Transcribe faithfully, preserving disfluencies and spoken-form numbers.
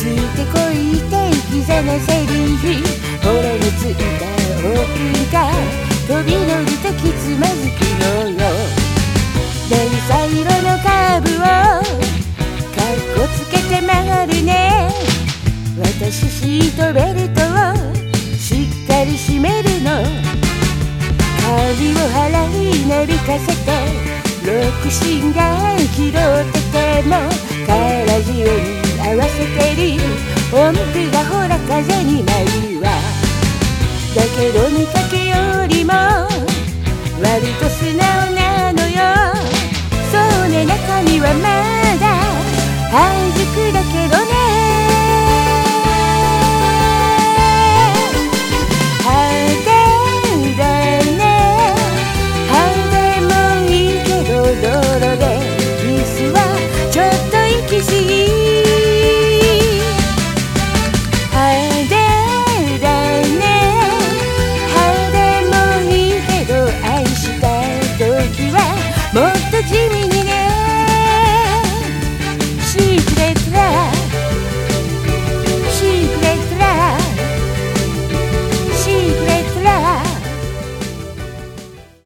いてこいって生きざなセリフ俺についたオープンカー飛び乗るときつまずくのよ電車色のカーブをかっこつけて曲がるね私シートベルトをしっかり締めるの髪を払いなびかせてロックシンが拾っててもカラジオに合わせてる音符がほら風に舞うわだけど見かけよりも割と素直